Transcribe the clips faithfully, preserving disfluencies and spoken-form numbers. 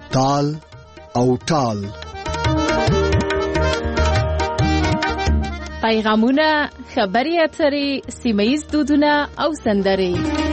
تال او ټال. پیغامونه، خبري اترې، سیمه ییز دودونه او سندرې.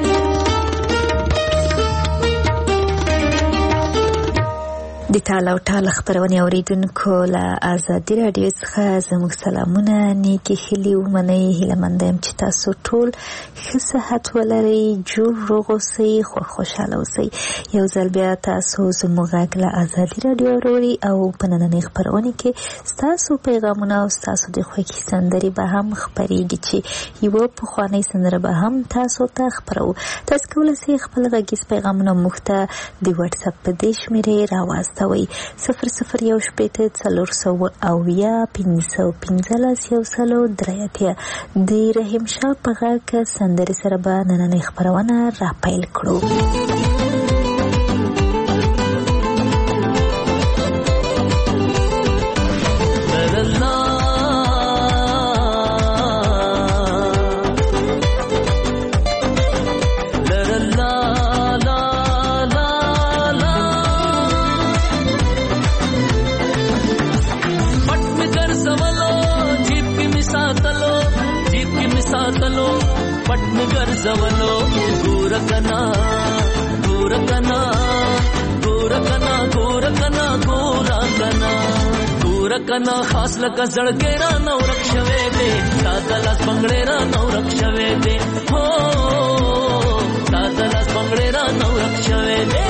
د ټال او ټال خبرونه اوریدونکو له آزادي رادیو څخه زموږ سلامونه، نیکی هیلې ومنئ. هیله‌مند یم چې تاسو ټول ښه صحت ولرئ، جوړ روغ اوسئ، خوښ خوشحاله اوسئ. یو ځل بیا تاسو زموږ غږ له آزادي رادیو اورئ او په نننۍ خبرونه کې ستاسو پیغامونه او ستاسو د خوښې سندرې به هم خپرېږي چې یوه پخوانۍ سندره به هم تاسو ته خپرو. تاسو کولی شئ خپل غږیز پیغامونه موږ ته د واتساپ په دې شمېرې راواستوئ: صفر صفر یو شپېته څلور سوه اویا پنځه سوه پنځلس یو سلو درې اتیا. د رحیم شاه په غږ سندرې سره به نننۍ خپرونه را پیل کړو. زولو ګورکنا ګورکنا ګورکنا ګورکنا ګورکنا ګورکنا خاص لکه زړګې را نو رښوي دې ساده لاس بنگړې را نو رښوي دې هو ساده لاس بنگړې را نو رښوي دې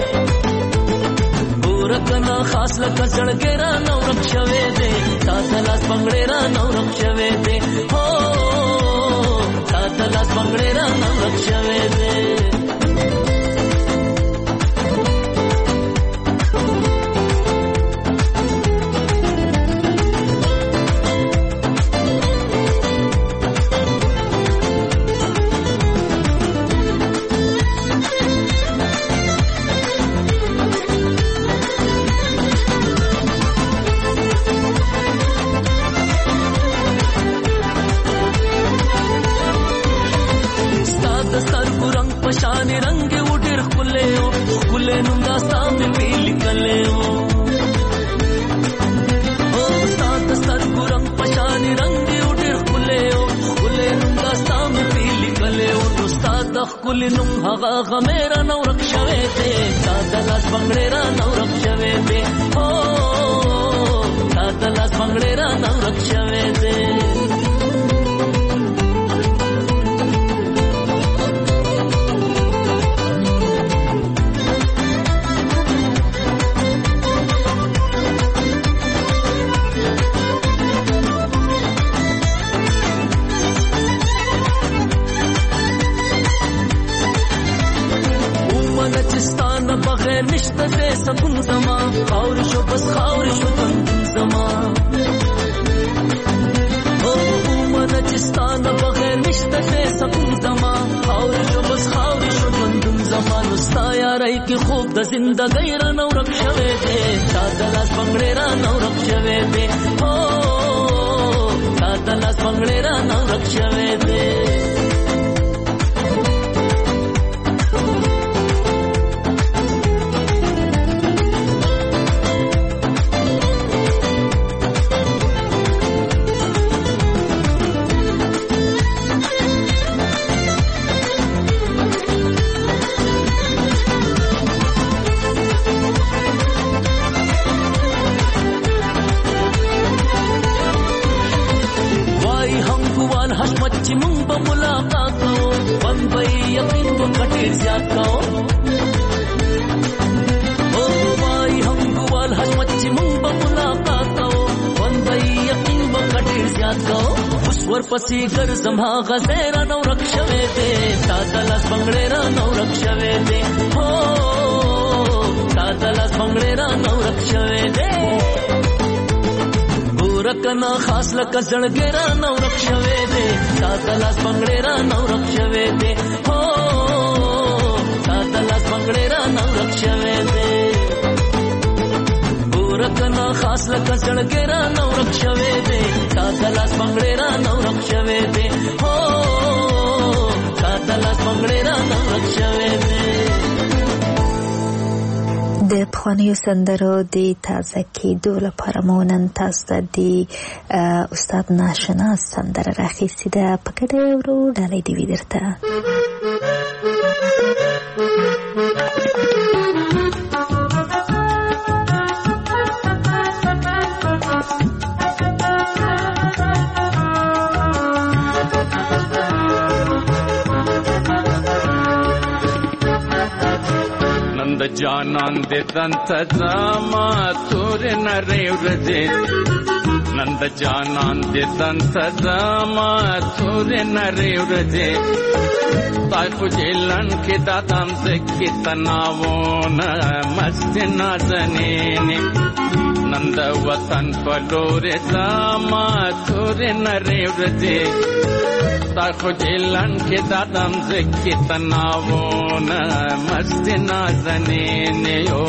ګورکنا خاص لکه زړګې را نو رښوي دې ساده لاس بنگړې را نو رښوي دې هو تلاس بنگړې را نو رښوي دې. پشانی رنگ وډیر خله او خله نوم دا سامنے پیل کله او او سات ستر ګورم پشانی رنگ وډیر خله او خله نوم دا سامنے پیل کله او استاد خله نوم هغه غمیرا نو رښوي ته ساده لاس بنگړې را نو رښوي ته او ساده لاس بنگړې را نو رښوي ته. بغیر نشته زه سکون زما خاور شو بس خاور شو بندون زما او اومده چستانه بغیر نشته زه سکون زما خاور شو بس خاور شو بندون زما. نستا یاری کی خوب د زندګۍ را نو رښوي دې ساده لاس بنگړې را نو رښوي دې هو ساده لاس بنگړې را نو رښوي دې. چې مونږ به ملاقات کوو بمبئی یقین په کټیر زیات کوو او وای هم ګوال حشمت چې مونږ به ملاقات کوو بمبئی یقین په کټیر زیات کوو. اوس ورپسې ګرځم هغه ځای را نو رښوي دې ساده لاس بنگړې را نو رښوي دې هو ساده لاس بنگړې را نو رښوي دې. ګورکنا خاص لکه زړګې را نو رښوي دې ساده لاس بنگړې را نو رښوي دې هو ساده لاس بنگړې را نو رښوي دې. ګورکنا خاص لکه زړګې را نو رښوي دې ساده لاس بنگړې را نو رښوي دې هو ساده لاس بنگړې را نو رښوي دې. د پخوانیو سندرو د تازه کېدو لپاره مو نن تاسو ته د استاد ناشناس سندره راخیستې ده. په ګډه یې اورو. ډالۍ دې وي درته. نند جانان دې تنت زما تور نری ورځې نند جانان دې تنت زما تور نری ورځې تای خو جیلن کې دادم زکی تناوونه مست نازنینې نند وطن په لور زما تور نری ورځې تای خو جیلن کې دادم زکی تناوونه مست نازنینې یو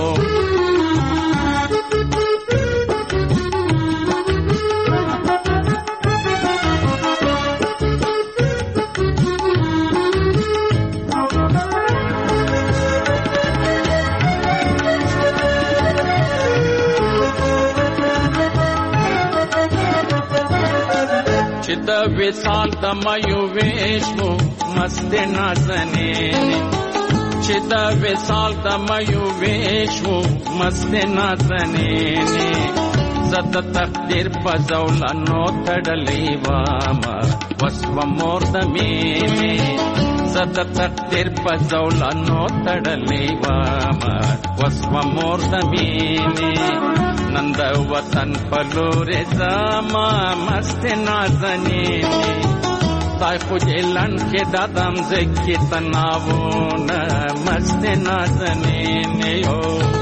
د وصال د مایو ویشمو مست نازنینې چې د وصال د مایو ویشمو مست نازنینې زد تقدیر په زولانو تړلې واما وسو مور د مینې زد تقدیر په زولانو تړلې واما وسو مور د مینې نند وطن پلور زما مست نازنینې تای خو جیلن کې دادم زکی تناوونه مست نازنینې یو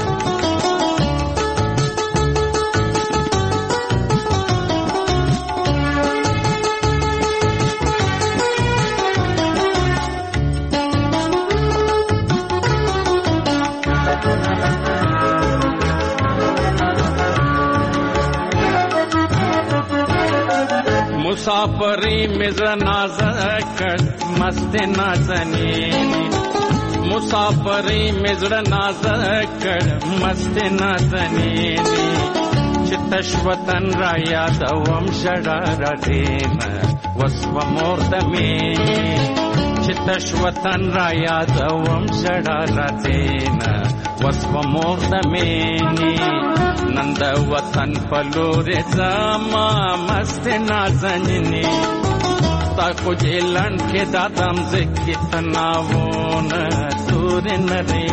مسافری مزر نازکر مست نازنینی مسافری مزر نازکر مست نازنینی چتش وطن را یادوم شرار دینا وسو مردمینی چتش وطن را یادوم شرار دینا وسو مردمینی نند وطن پلور زما مست نازنینې تا خو جیلن کې دادم زکی تناوونه تور نری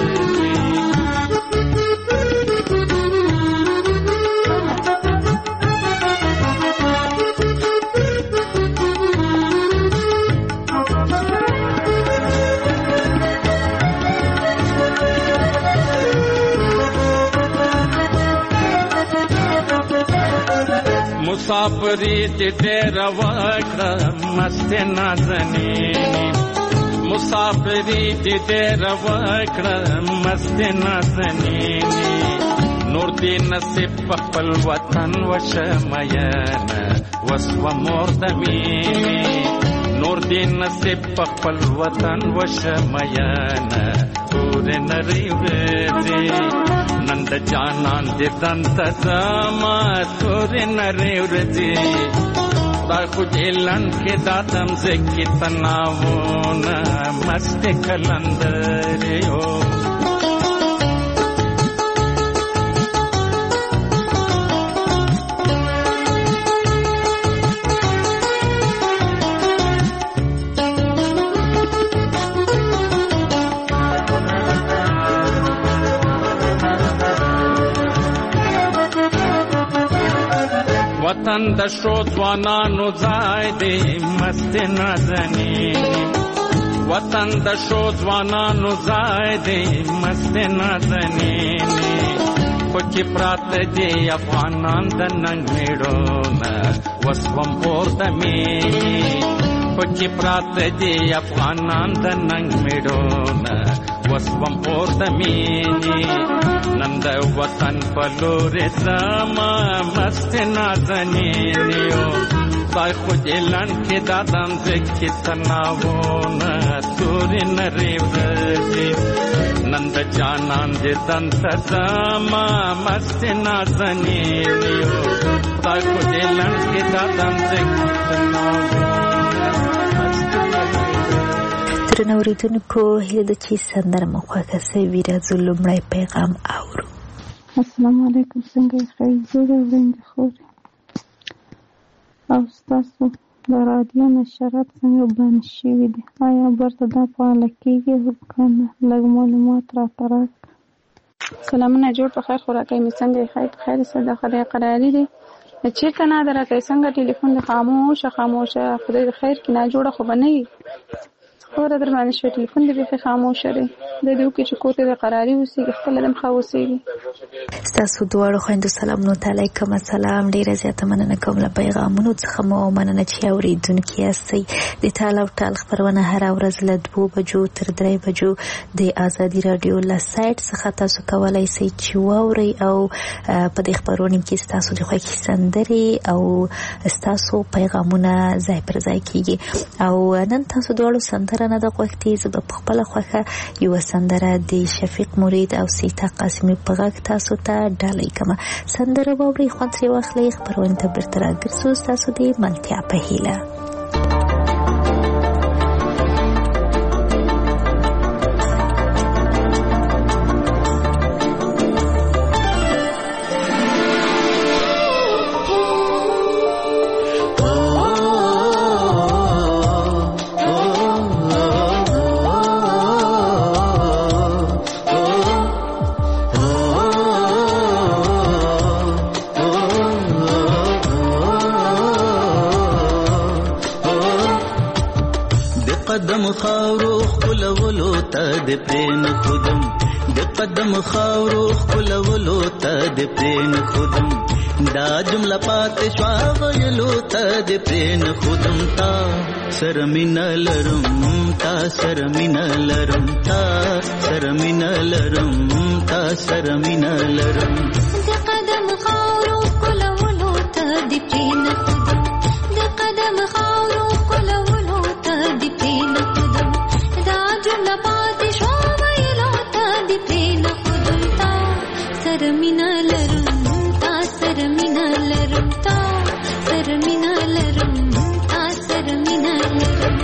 مسافری دې ډېر وکړه مست نازنینې مسافری دې ډېر وکړه مست نازنینې نور دې نصیب په خپل وطن وشمینه وسوه مور د مینې نور دې نصیب په خپل وطن وشمینه تورې نرۍ ورځې نند جانان دې دنت زما تورې نرۍ ورځې تا خو جیلن کې دادم زکی تناوونه مست کلندرې یو وطن د شو ځوانانو ځای دی مست نازنینې وطن د شو ځوانانو ځای دی مست نازنینې خو چې پراته دي افغانان د ننګ میړونه وسوم پورته مینې خو چې پراته دي افغانان د ننګ میړونه وسوم پورته مینې نن د وطن په لور زما مست نازنینې تا خو جیلن کې دادم زکی تناوونه تورې نرۍ ورځې نند جانان دې دنت زما مست نازنینیو تا کو دې لنډ کې دا دنت درنو اوریدونکو هیله ده چې سندره مو خوښه سوي. راځو لومړی پیغام اورو. السلام علیکم، څنګه یې؟ ښه یې؟ زه د وړاندې خور او ستاسو د رادیو نشرات څنګه بند شوي دي؟ آیا برته دا فعاله کېږي که نه؟ لږ معلومات راته راکړه. سلامونه، جوړ په خیر، خوراکۍ مې څنګه یې؟ ښه په خیر، صدا خدای قراري دی. چېرته نه ده راکوي؟ څنګه ټلیفون دې خاموشه خاموشه؟ خدای د خیر کې ناجوړه خو به نه وي. خوره در باندې شوی ټلیفون دې بیخي خاموشه دی. د دې وکړي چې کور ته د قراري اوسېږي، خپله دم ښه اوسېږي. ستاسو دواړو خویندو سلامونه ته علیکم السلام. ډېره زیاته مننه کوم له پیغامونو څخه مو مننه چې اورېدونکي یاستئ. د ټال او ټال خپرونه هره ورځ له دوو بجو تر درې بجو د ازادي راډیو له سایټ څخه تاسو کولی شئ چې واورئ او په دې خپرونه کې ستاسو د خوښې سندرې او ستاسو پیغامونه ځای پر ځای کېږي. او نن تاسو دواړو سندره نه ده غوښتې، زه به په خپله خوښه یوه سندره د شفیق مرید او سیتا قاسمي په غږ تاسو ته ډالۍ کومه. سندره واورئ، خوند ترې واخلئ. خپرونې ته بیرته راګرځو ستاسو د ملتیا په هیله. قدم خاورو خلولو تا د پرین خودم، د قدم خاورو خلولو تا د پرین خودم، دا جمله پات شوا ویلو تا د پرین خودم، تا سرمین لرم تا سرمین لرم تا سرمین لرم تا سرمین لرم. د قدم خاورو خلولو تا د پرین خودم، د قدم خاورو خلولو تا د پرین خودم، دا جمله پات شوا ویلو تا د پرین خودم، تا سرمین لرم تا سرمین لرم تا سرمین لرم تا سرمین لرم.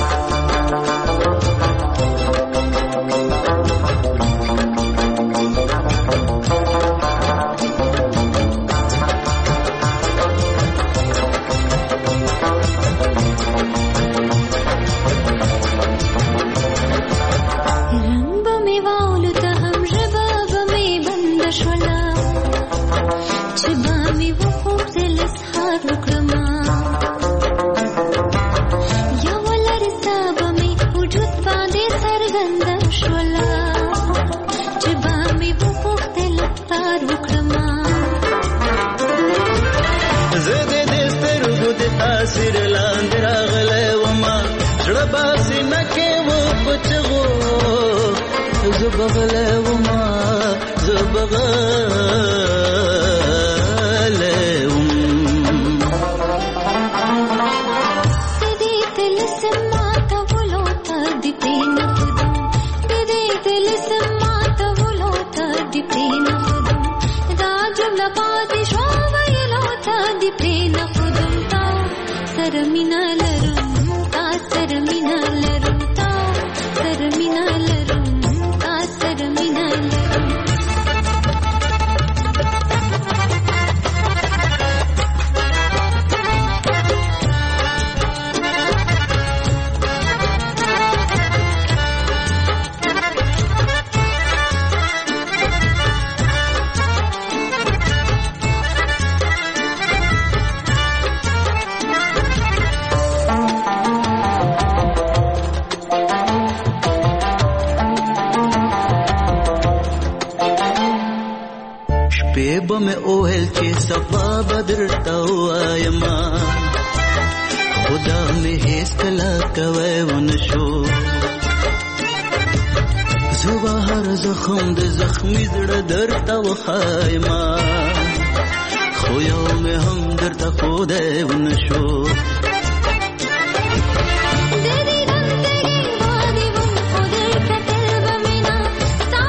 زبغله وما زبغله وم ددې دل سمات ولو ته دې پین خودم، ددې دل سمات ولو ته دې پین خودم، دا جمله پاتې شو ویلو ته دې پین خودم، تا سرمین لرم تا سرمین لرم تا سرمین لرم تا سرمین لرم. بم اوهل چې صفا بدر توایم خدا مې هیڅ کلا کوي ونشو زوبا هر زخم د زخمی زړه درته وخایم خو یو مې هم درته خو دی ونشو ددې رنگ دې باندې وم خو در کتل به مینا ستا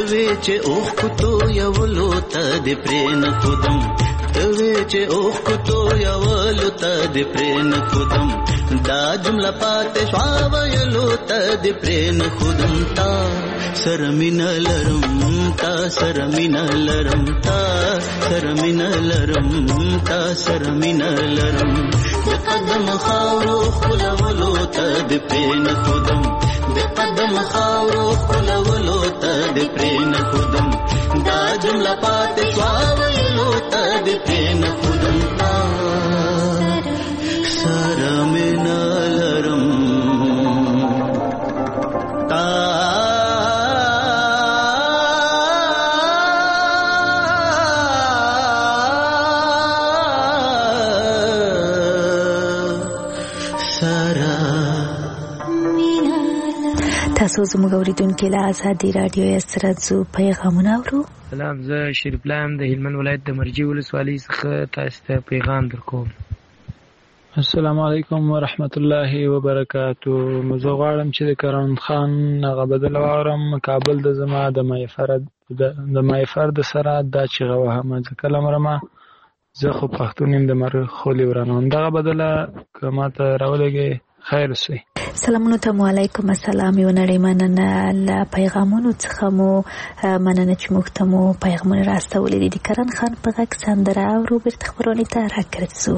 توی چې اوخ کو تو یولو ته د پرین خودم توی چې اوخ کو تو یولو ته د پرین خودم دا جمله پاتې شوا ویلو ته د پرین خودم تا سرمین لرم تا سرمین لرم تا سرمین لرم تا سرمین لرم د قدم خاورو خلولو ته د پرین خودم د قدم خاورو خلولو ته د پرین خودم دا جمله پاتې شوا ویلو ته د پرین خودم تا سرمین لرم تا تاسو زموږ اوریدونکو له آزادي رادیو سره زو پیغامونه اورو. سلام، زه شریف لایم د هلمند ولایت د مرجې ولسوالۍ څخه تاسو ته پیغام درکوم. السلام علیکم ورحمت الله وبرکاتو. زه غواړم چې د کرن خان هغه بدل واورم کابل د زما د مایفرد د مایفرد سره دا چې غوهم ځکه لمرمه زه خو پښتون يم د مر خولي ورانوم دغه بدله کما ته راولګي خیر سي. سلامونه ته علیکم السلام یو نړۍ مننه له پیغامونو څخه مو مننه چې موږ ته مو پیغامونه راستولې دي. کرن خان په غږ سندره او روبرت خبرونه ته راکړسو.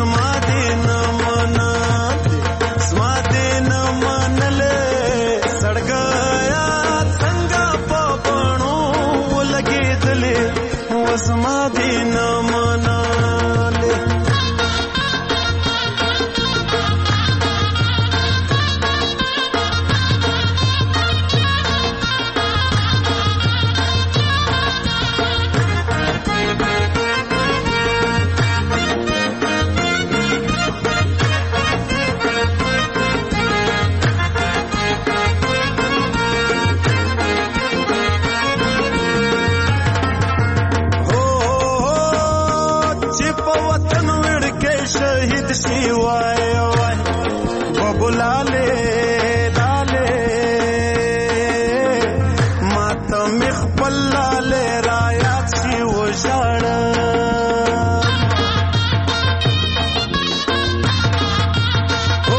زما دې نه منلې زما دې نه منلې سړګیا څنګه په بڼو ولګېدلې زما دې نه منلې शहीद शिवाय वाय बबुलाले लाले मातम खपल लाले रायात शिव जाड़ ओ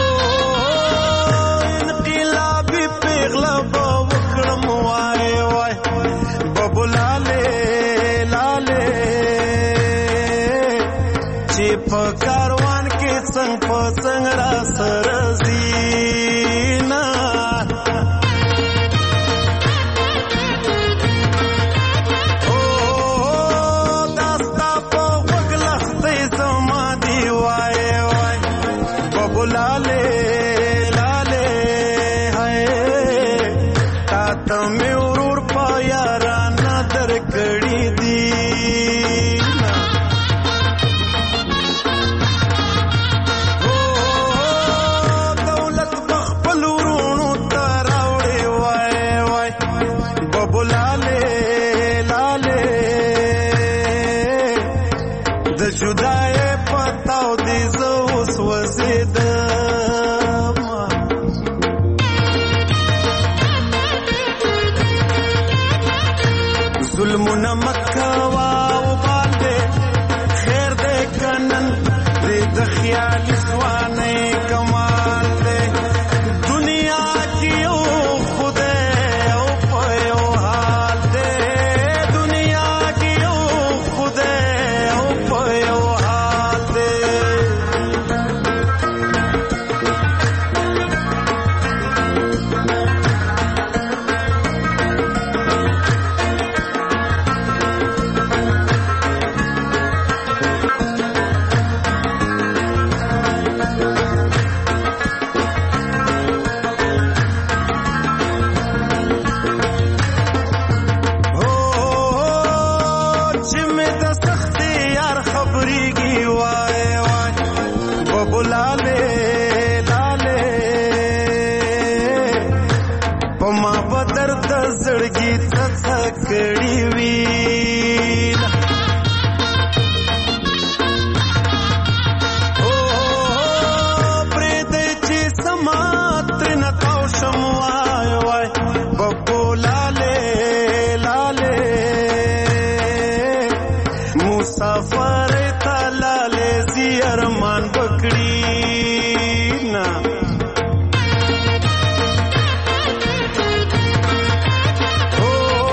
इनकिलाबी पेगला बवकड़म वाय वाय बबुलाले लाले चिप कारवान के संग पसंग रा सरजीना ओ दास्ता पो वगलखते समाधि वाय वाय बबुलाले लाले हाय तात में उरूर पाया राना दरकड़ी दी जुदाए पताओ दी जोस वसीद जुल्म न मक्कावा उबाल दे खैर दे कनन दे दखियाल स्वाने कमाल दे दुनिया की ओ खुदे ओ पयो हाल दे दुनिया की ओ खुदे ओ पयो हाल दे लाले लाले पमा बदर दजड़गी तथकड़ी वीला ओ प्रेदेची समात्र न कौशम वाय वाय बब्बो लाले लाले मुसाफर लाले जी अरमान बकड़ी ना ओ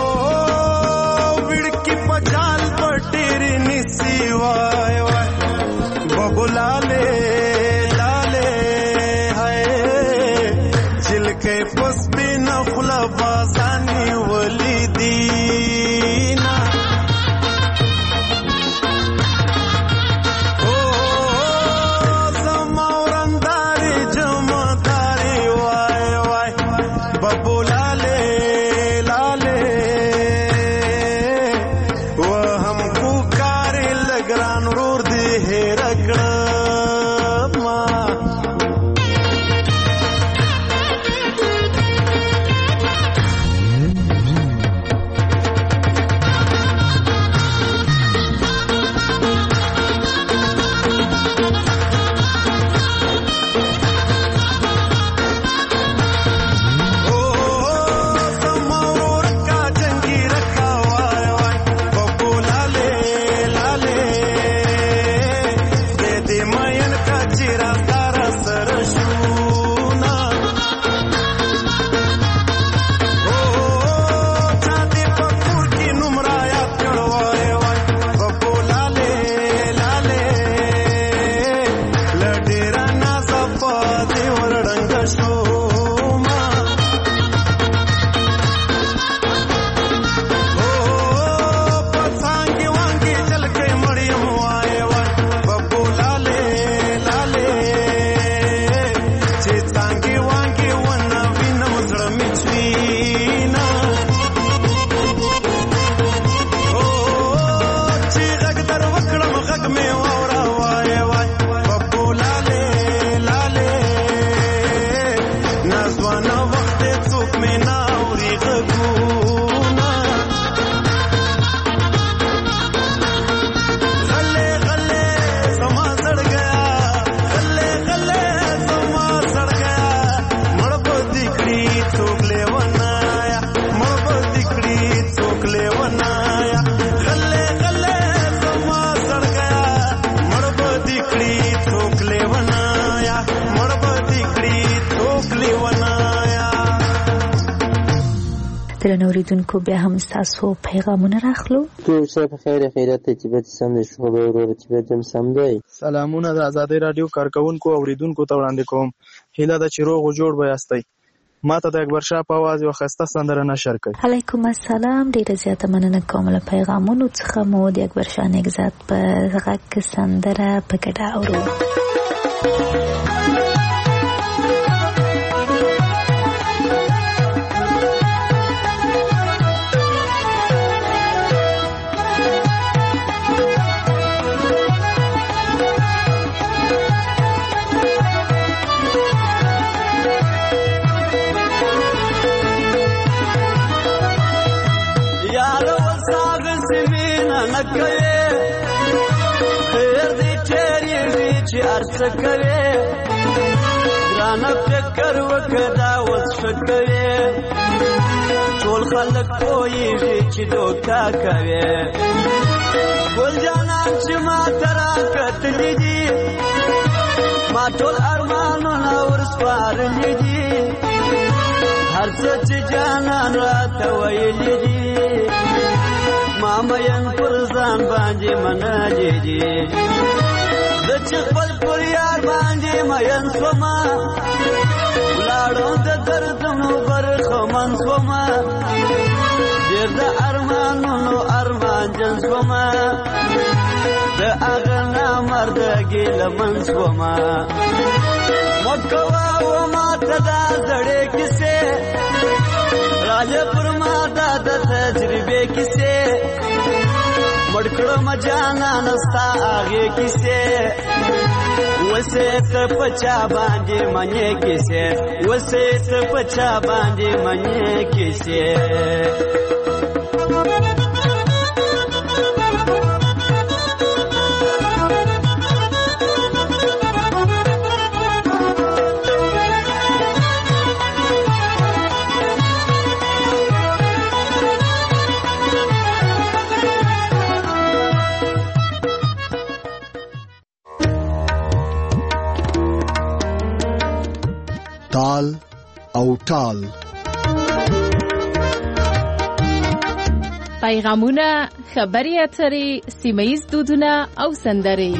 विड़की पचाल पटेरी निसी वाय वाय बबुलाले लाले हाय जिलके पस्ती नफला बाजानी वली दीना درنو اوریدونکو بیا هم ستاسو پیغامونه راخلو. ټول څه په خیر خیرات ته چې به سم دي شو به ورور چې به دم سم دی. سلامونه د آزادۍ رادیو کارکونکو اوریدونکو ته وړاندې کوم. هیله ده چې روغ او جوړ به یاستئ. ما ته د اکبر شاه په आवाज یو خسته سندره نشر کړي. علیکم السلام. ډیره زیاته مننه کوم له پیغامونو څخه. مو د اکبر شاه نگزاد په غږ سندره په ګډه اورو. خیر دی چیری وی چی عرص کوي ګرانه فکر وکړه اوس شکوي ټول خلک پوهیږي چې دوکا کوي ګل جانان چې ما ترا کتلې دي ما ټول ارمانونه ورسپارلې دي هر څه چې جانان راته ویلې دي مامین پر ځان باندې منالې دي د چې خپل پر یار باندې مین سوما ولاړو د دردونو برخمن سوما ډېر د ارمانونو ارمان جن سوما د هغه نامردګي لمن سوما مکوا و ماته دا زړې کیسې راځه پر ما دا د تجربې کیسې مړکړه مجانا نستا هغه کیسې وسه ته پچا باندې منې کیسې وسه ته پچا باندې منې کیسې تال او ټال. پیغامونه، خبري اترې، سیمه‌ییز دودونه او سندرې.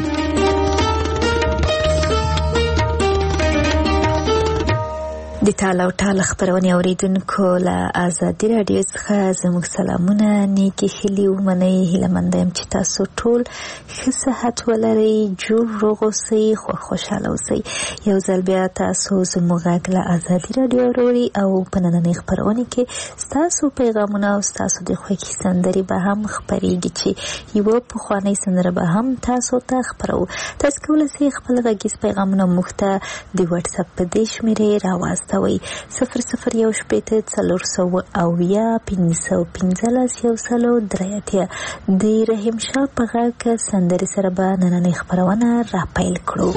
د تال او ټال خبرونه اوریدونکو له آزادۍ رادیو څخه زموږ سلامونه، نیکی هیلې ومنئ. هیلهمند یم چې تاسو ټول ښه صحت ولرئ، جوړ روغ اوسئ، خوښ خوشحاله اوسئ. یو ځل بیا تاسو زموږ غږ له آزادۍ رادیو اورئ او په نننۍ خپرونه کې ستاسو پیغامونه او ستاسو د خوښې سندرې به هم خپرېږي چې یوه پخوانۍ سندره به هم تاسو ته خپروو. تاسو کولی شئ خپل غږیز پیغامونه موږ ته د وټساپ په دې شمېرې راواستوئ صفر صفر یو شپېته څلور سوه اویا پنځه سوه پنځلس یو سلو درې اتیا. د رحیم شاه په غږ سندرې سره به نننۍ خپرونه را پیل کړو.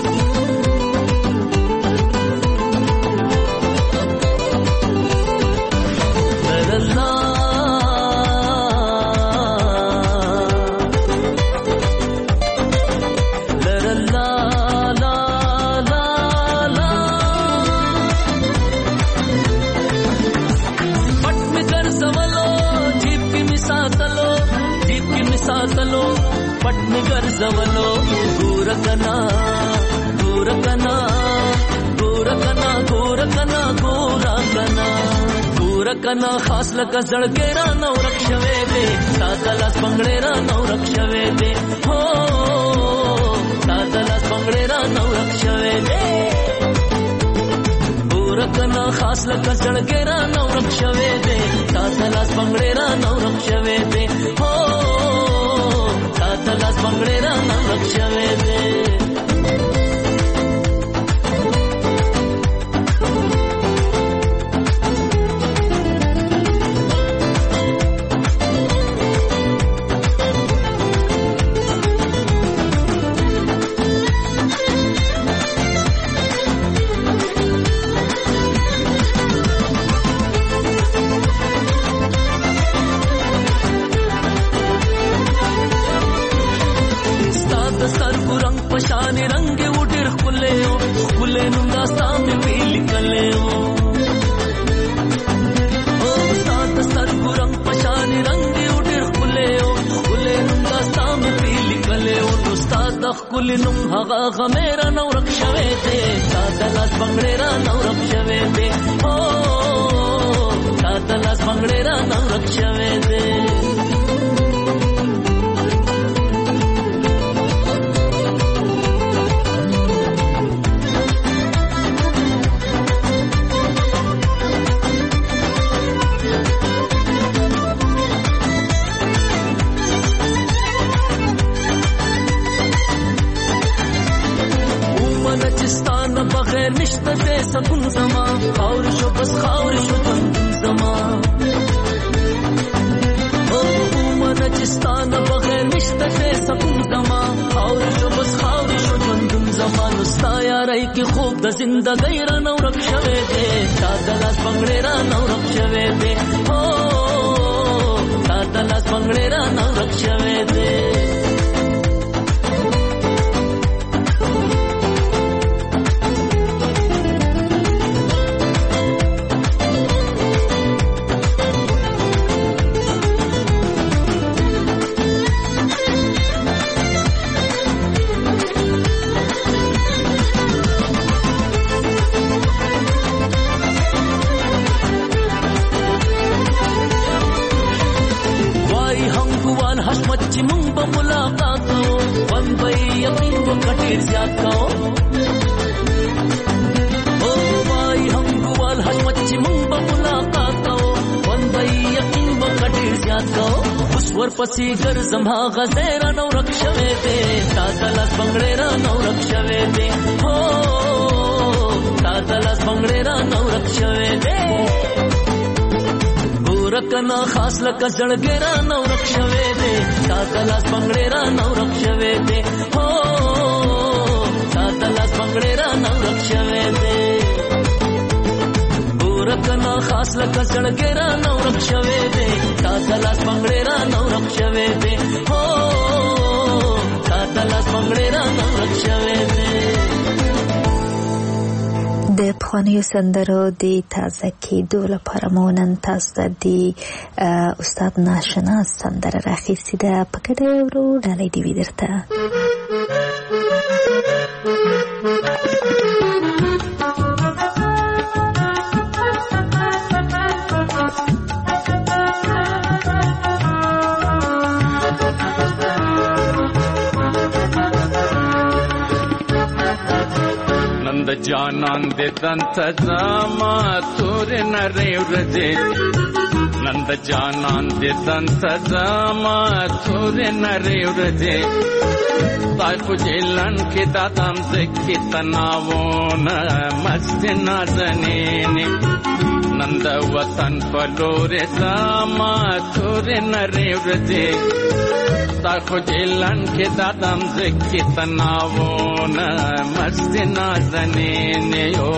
زولو ګورکنا ګورکنا ګورکنا ګورکنا ګورکنا ګورکنا خاص لکه زړګې را نو رښوي دې ساده لاس پنګړې را نو رښوي دې هو ساده لاس پنګړې را نو رښوي دې ګورکنا خاص لکه زړګې را نو رښوي دې ساده لاس پنګړې را نو رښوي دې هو تلاس پنگڑے را نمک شوے دے पशाने रंगे उड़े खुले हो खुले नुंगा सामने भी निकले हो ओ साथ خپل نوم هغه غمیرا نو رک شوي دي تا د لاس بنگړې را نو رک شوي دي او تا د لاس بنگړې را نو رک شوي دي بغیر نشته دې سکون زما خاور شو بس خاور شو زما او من چستان بغیر نشته دې سکون زما خاور شو بس خاور شو زما نو ستا یارای کی خوب د زندګۍ را نو رک شوي دې تا د لاس بنگړې را نو رک شوي دې او تا د لاس بنگړې را نو رک شوي دې چې مونږ په ملاقات کوو ون به یقین وکړي زیات کوو او وای هم ګوال حشمت چې مونږ په ملاقات کوو ون به یقین وکړي زیات کوو اوس ورپسې ګرځم هغه ځای را نو رک شوي دي تا د لاس بنگړې را نو رک شوي دي هو تا د لاس بنگړې را نو رک شوي دي رکنا خاص لکه زړګې را نو رک شوي دي تا د لاس بنگړې را نو رک شوي دي هو تا د لاس بنگړې را نو رک شوي دي رکنا خاص لکه زړګې را نو رک شوي دي تا د لاس بنگړې را نو رک شوي دي هو تا د لاس بنگړې را نو رک شوي دي د پخوانیو سندرو د تازه کېدو لپاره مو نن تاسو ته د استاد ناشناس سندره راخیستې ده په ګډه یې ورو ډالۍ دې وي درته نند جانان دے دنت زما تور نری ورځې نند جانان دے دنت زما تور نری ورځې تای خو جلن کې دادم زکې تناوونه مست نازنینې نند وطن پلور زما تور نری ورځې تا خو جلن کې دادم زکې تناوونه مست نازنینې یو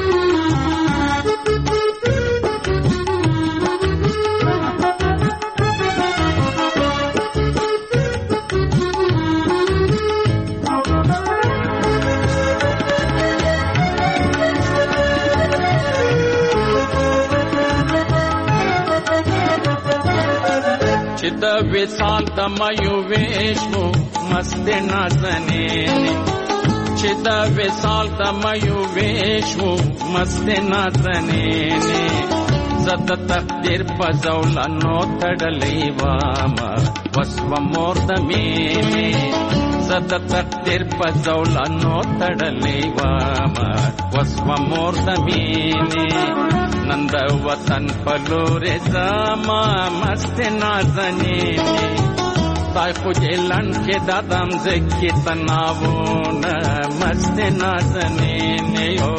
چې د وصال د مایو وېشو مست نازنینې چې د وصال د مایو وېشو مست نازنینې زد تقدیر په زولانو تړلې وام وسو مور د مینې زد تقدیر په زولانو تړلې وام وسو مور د مینې نند وطن پلور زما مست نازنینې تای خو جلن کې دادم زکې تناوونه مست نازنینې یو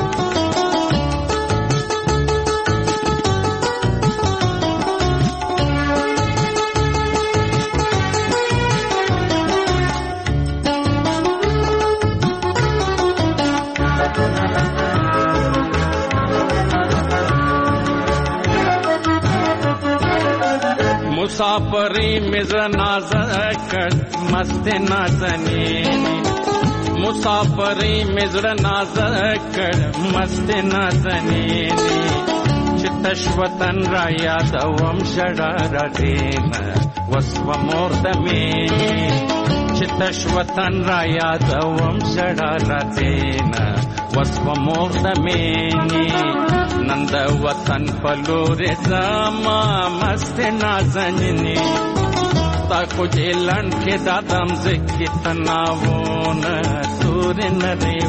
مسافری مزر نازکر مست نازنینی مسافری مزر نازکر مست نازنینی چتش وطن را یادوم شرار دین وسو مردمینی چې تش وطن را یادوم ژړا راځينا وسو مور د مینې نن د وطن په لور زما مست نازنینې تا کو جلن کې دادم زکه تناونه تور نری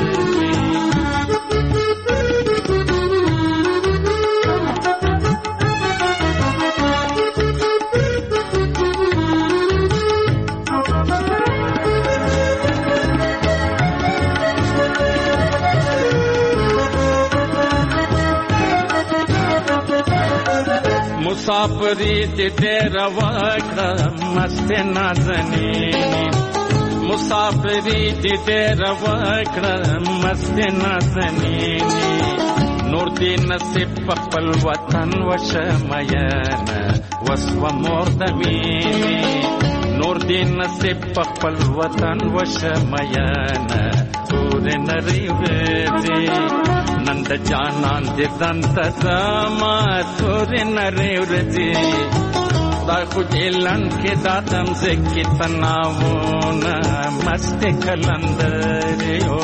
مسافری دې ډېر وکړه مست نازنینې مسافری دې ډېر وکړه مست نازنینې نور دې نصیب په خپل وطن وشمایانه وسو مور د مینې نور دې نصیب په خپل وطن وشمایانه تور نری وځي نند جانان دې دنت زما تور نری ورځي دا خو جلن کې دادم زکه تناونه مست کلندریو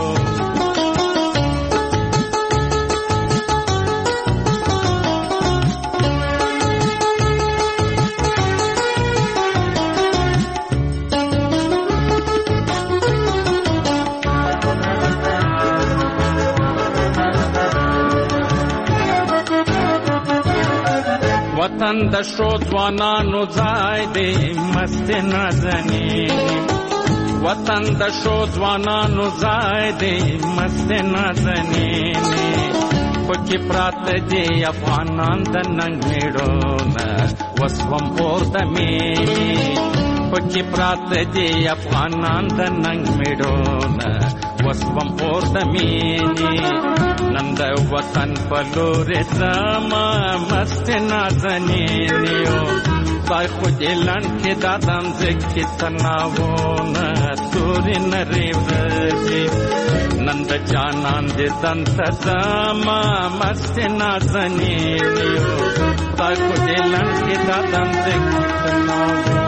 وطن د شو ځوانانو ځای دی مست نازنینې وطن د شو ځوانانو ځای دی مست نازنینې پکې پراته دي افغانان د ننګ میړونه وسوم اور د مینې پکې پراته دي افغانان د ننګ میړونه وسوم اور د مینې نن د وطن په لور زما مست نازنینې پای خو جلن کې دادم زکه تناونه تور نری ورځي نن د جانان دې دنت زما مست نازنینې پای خو جلن کې دادم زکه تناونه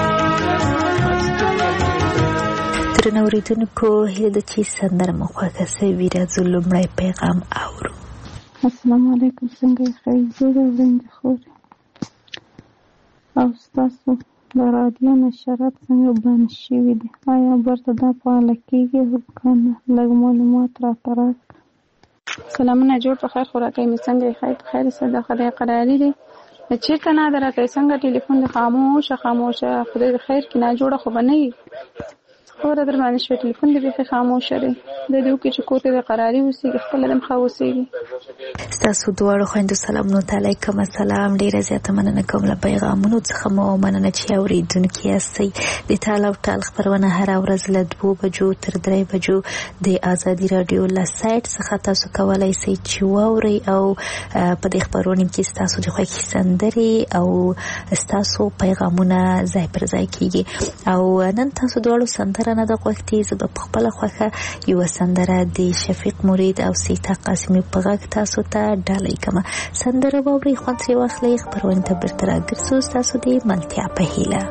درنو اوریدونکو هیله ده چې سندره مو خوښه سوي راځو لومړی پیغام اورو. السلام علیکم څنګه یې ښه جوړه وړاندې خورې او ستاسو د رادیو نشرات څنګه بند شوي دي آیا برته دا فعاله کېږي که نه لږ معلومات راته راکړه. سلامونه جوړ په خیر خوراکۍ مې څنګه یې ښه په خیر سره د خدای قراري دی چېرته نه ده راکوي څنګه ټلیفون د خاموشه خاموشه خدای د خیر کې نه جوړه خو به نه وي خوره در باندې شوی ټلیفون دې بیخي خاموشه دی د دې وکړي چې کور ته د قراري اوسېږي خپله دم ښه اوسېږي. ستاسو دواړو خویندو سلامونو ته علیکم السلام. ډېره زیاته مننه کوم له پیغامونو څخه مو مننه چې اورېدونکي یاستئ. د ټال او ټال خپرونه هره ورځ له دوو بجو تر درې بجو د ازادي راډیو له سایټ څخه تاسو کولی شئ چې واورئ او په دې خپرونه کې ستاسو د خوښې سندرې او ستاسو پیغامونه ځای پر ځای کېږي. او نن تاسو دواړو سندره نه ده غوښتې زه به په خپله خوښه یوه سندره د شفیق مرید او سیتا قاسمي په غږ تاسو ته ډالۍ کړمه. سندره واورئ خوند ترې واخلئ خپرونې ته بیرته راګرځو ستاسو د ملتیا په هیله.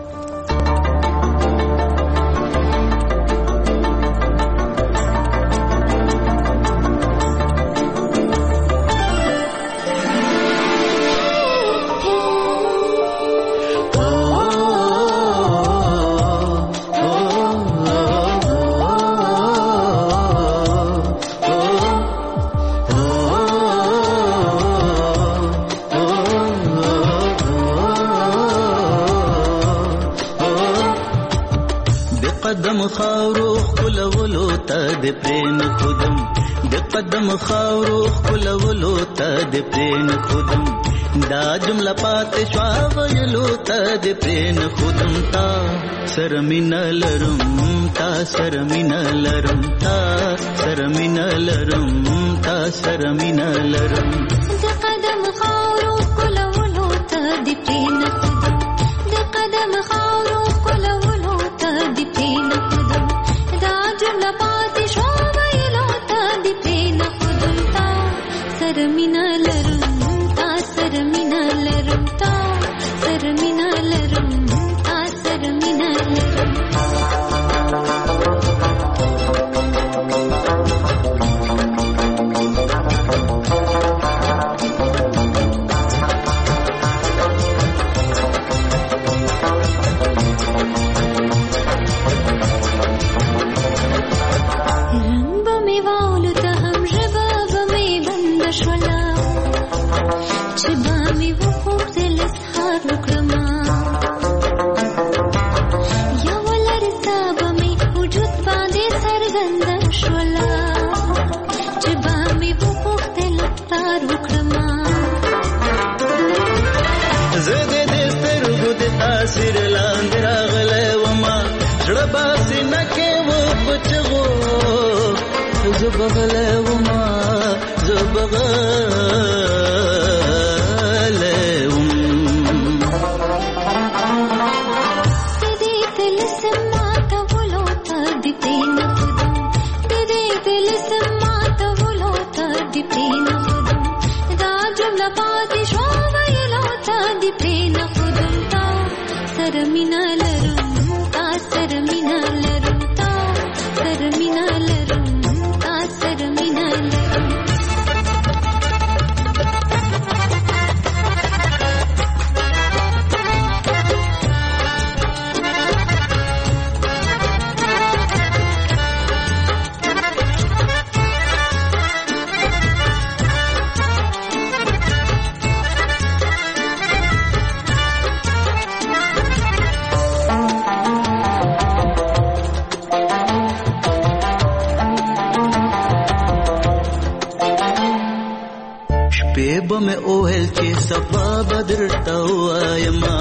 قدم خاورو خلولو تا د پرین خودم د قدم خاورو خلولو تا د پرین خودم دا جمله پات شوا ویلو تا د پرین خودم تا سرمین لرم تا سرمین لرم تا سرمین لرم تا سرمین لرم د قدم خاورو خلولو تا د پرین خودم د قدم خاورو خلولو تا د پرین خودم دا جمله پات شوا ویلو تا د پرین خودم تا سرمین لرم تا سرمین لرم تا سرمین لرم تا سرمین لرم زبغلوما زبغلوم تدي تلسم ما تولو تدي بين خدم تدي تلسم ما تولو تدي بين خدم دا جملة بعد شوف يلو تدي بين خدم تا سرمنا لرم تا سرمنا لرم تا سرمنا لرم تا سرمنا لرم شپې به مې اوهل چې صفا به درته ووایم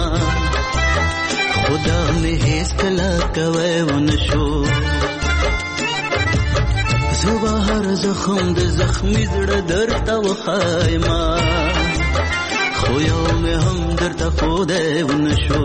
خدا مې هېڅکله کوی ونه شو زه به هر زخم د زخمي زړه درته وښایم خو یو مې هم درته ښودی ونه شو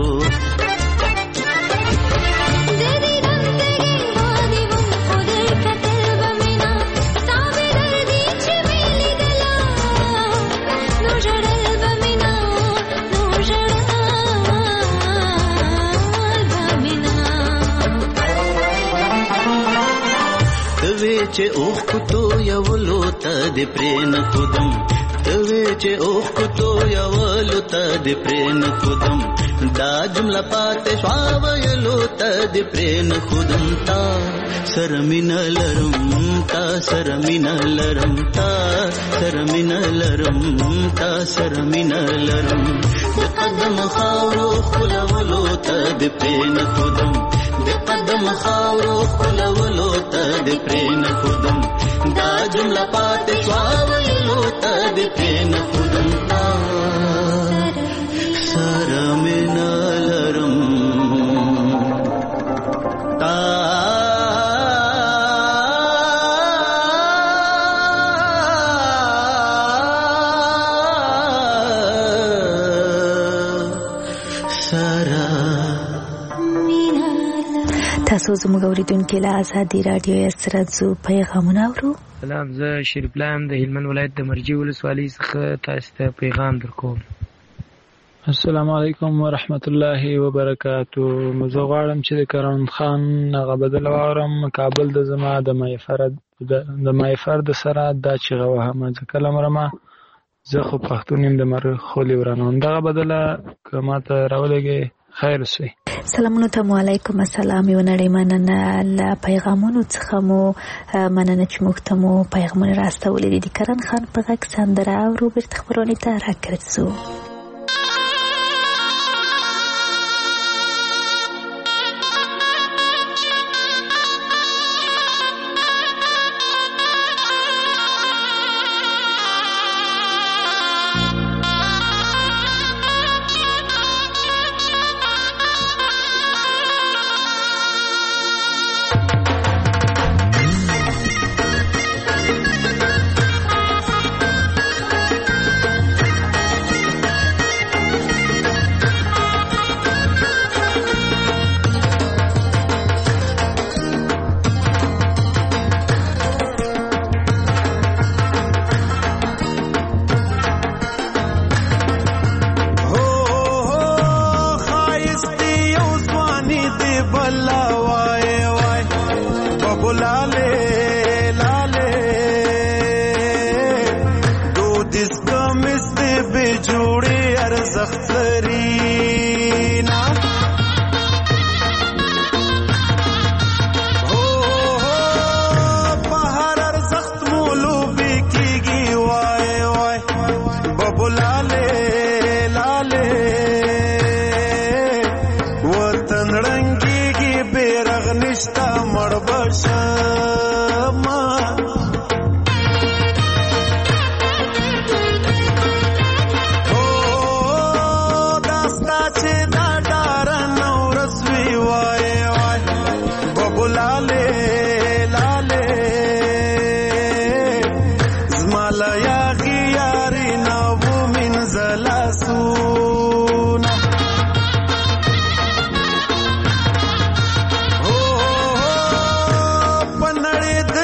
چې اوخ کوتو یولو ته د پرین خودم توی چې اوخ کوتو یولو ته د پرین خودم دا جمله پاتې شوا ویلو ته د پرین خودم تا سره مینه لرم تا سره مینه لرم تا سره مینه لرم تا سره مینه لرم د قدم خاورو خلولو ته د پرین خودم د قدم خاورو خلولو ته د پرین خودم دا جمله پاتې شوا ویلو ته د پرین خودم تا سره مینه لرم تا تاسو زموږ اوریدونکو له ازادي رادیو سره ځو پیغامونه اورو. سلام، زه شریف لایم د هلمند ولایت د مرجی ولسوالۍ څخه تاسو ته پیغام درکوم. السلام علیکم ورحمت الله وبرکاتو. زه غواړم چې د کرم خان هغه بدل واورم کابل د زما د مایفرد د مایفرد سره دا چې غوهم ځکه لمرمه زه خو پښتون یم د مر خولي ورانون دغه بدله که ماته راولېږې خیر سوی. سلامونه ته علیکم السلام یو نړۍ مننه له پیغامونو څخه مو مننه چې موږ ته مو پیغامونه راستولې دي. د کرن خان په غږ سندره اورو بیرته خپرونې ته راګرځو.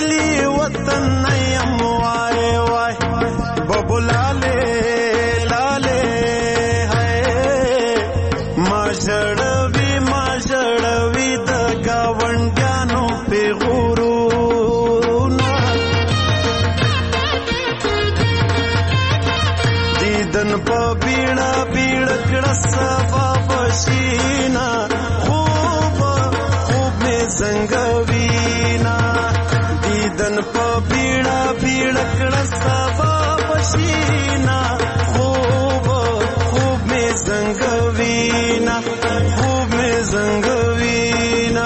سپیڅلی وطن نیم وای وای ببلاله لاله هاي ما ژړوي ما ژړوي د گاونډیانو په غرورونه دیدن په بیړه بیړه کړه سبا بشینا خوب خوب می زنګوینا دیدن په بیړه بیړه کړه سبا بشینا خوب خوب می زنګوینا خوب می زنګوینا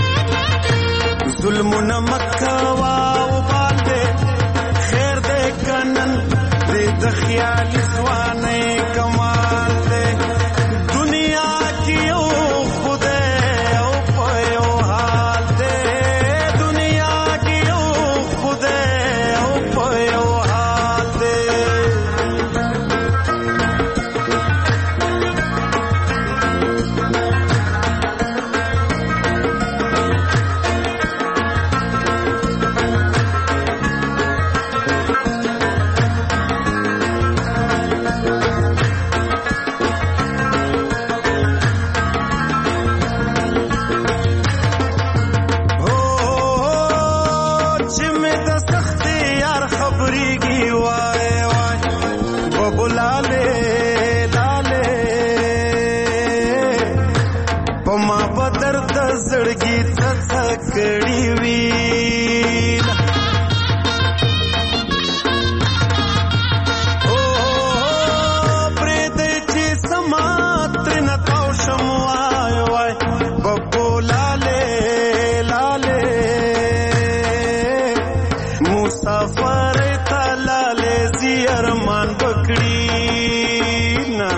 ظلمونه مکوا و بالده خیر دې د خیالي ځوانۍ کمال دی دنیا کې یو خدای او په یو حال دی دنیا کې یو خدای او په یو حال دی کړي وی او پرې دې چې سمات نه تاو شم وای وای ببو لاله لاله مسافر تلاله زیرمان بکړي نا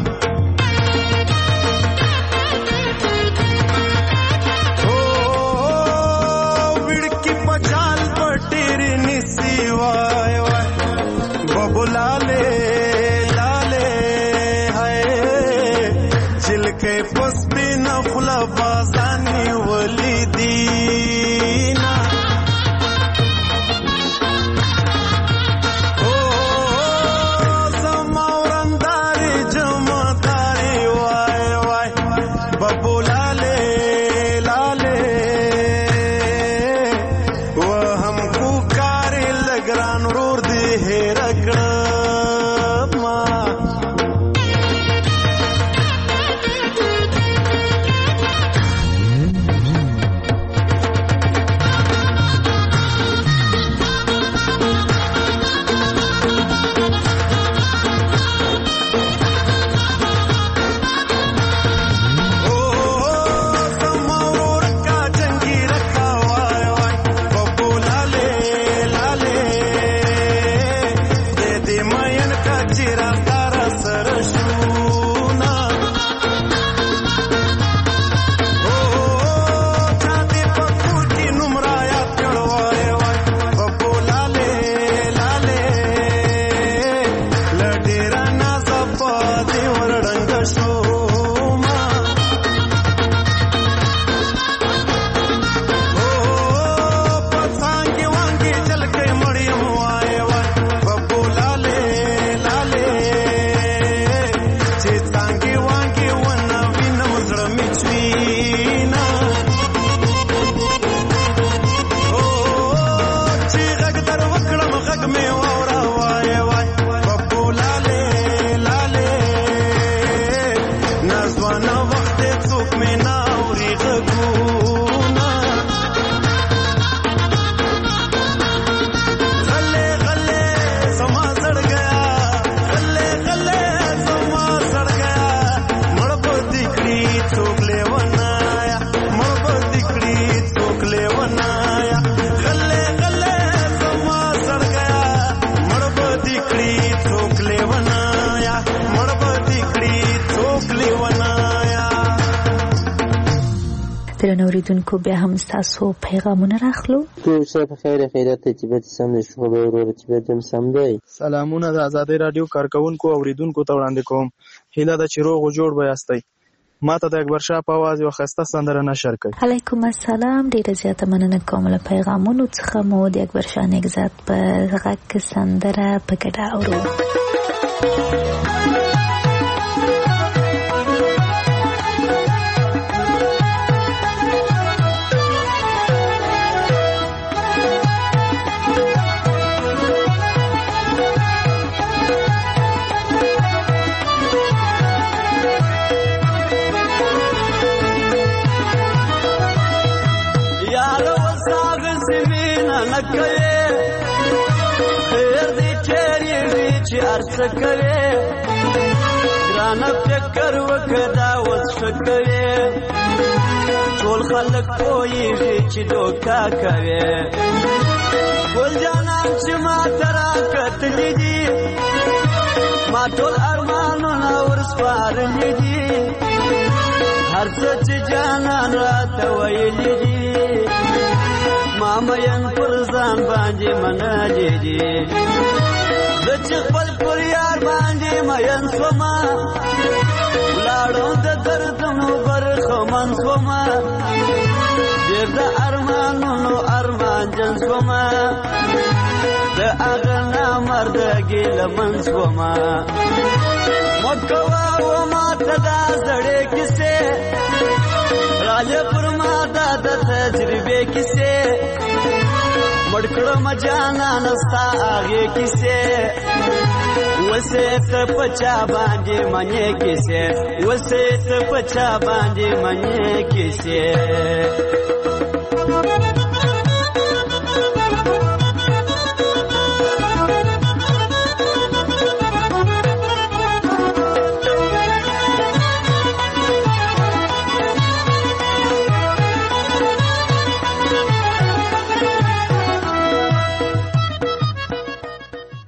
بازانی ولیدینا او زماورنداری جمعداری وای وای ببو لاله لاله و همکو کاری لگران رور دی هیرکڑا اوریدونکو بیا هم ستاسو پیغامونه راخلو تو شب بخیر خیرات چې به سم د شو به ورور چې به دم سم دی سلامونه د آزادۍ رادیو کارکونکو اوریدونکو ته وړاندې کوم هیله د چیروغ جوړ به یاستئ ما ته د اکبر شاه په आवाज یو خسته سندره نشر کړي علیکم السلام ډیره زیاته مننه کوم له پیغامونو څخه مو د اکبر شاه نگزات په غږ سندره په ګډه اورو خیر دی چیری وی چی عرص کوي ګرانه فکر وکړه اوس شکوي ټول خلک پوهیږي چې دوکا کوي ګل جانان چې ما ترا کتلې دي ټول ارمانونه ورسپارلي دي هر څه چې جانان راته ویلي دي ما مین پر ځان باندې منلي دي زه چې خپل پر یار باندې مین شومه ولاړم د دردونو برخمن شومه ډېر د ارمانونو ارمانجن شومه د هغه نامرده ګیلمن شومه مه کوه و ماته دا زړې کیسې راځه پر ما دا د تجربې کیسې مړ کړم جانانه ستا هغې کیسې وسې ته په چا باندې منې کیسې وسې ته په چا باندې منې کیسې